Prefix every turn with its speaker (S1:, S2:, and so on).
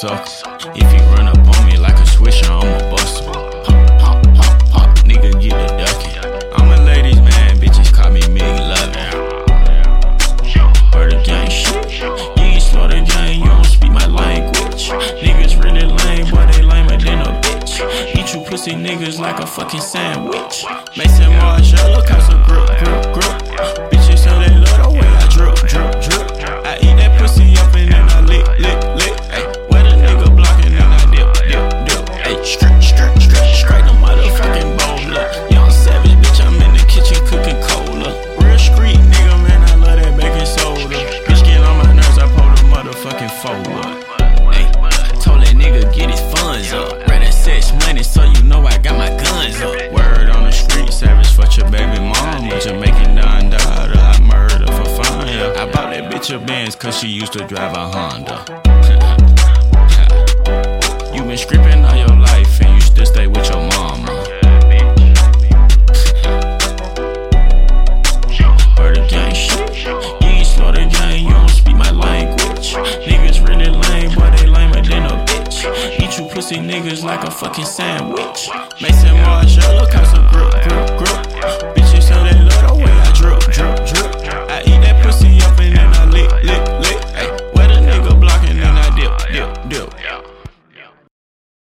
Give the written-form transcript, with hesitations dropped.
S1: sucker. If you run up on me like a swisher, I'ma bust him. Pop, pop, pop, pop, nigga get a ducking. I'm a ladies man, bitches call me Mig Lovin'. Word the gang shit. You ain't slow the gang, you don't speak my language. Niggas really lame, boy, they lamer than a bitch. Eat you pussy niggas like a fucking sandwich. Mason Marshall, look how some grip. Bitches say they love the way I drip. I eat that pussy up and then I lick. Ay, where the nigga blocking and I dip. Ay, straight the motherfucking bowl up. Young savage, bitch, I'm in the kitchen cooking cola. Real street nigga, man, I love that baking soda. Bitch get on my nerves, I pull the motherfucking forward. Ay, told that nigga get his funds up. Rather sex money, so you know I got my guns up. Word on the street, savage fuck your baby mama. Jamaican Don daughter, I murder for fun. I bought that bitch a Benz cause she used to drive a Honda. You been scripting all your life and you still stay with your mama. Word the gang shit. You ain't slow the gang, you don't speak my language. Niggas really lame, boy, they lamer than a bitch. Eat you pussy niggas like a fucking sandwich. Mason Marshall, look how some grip.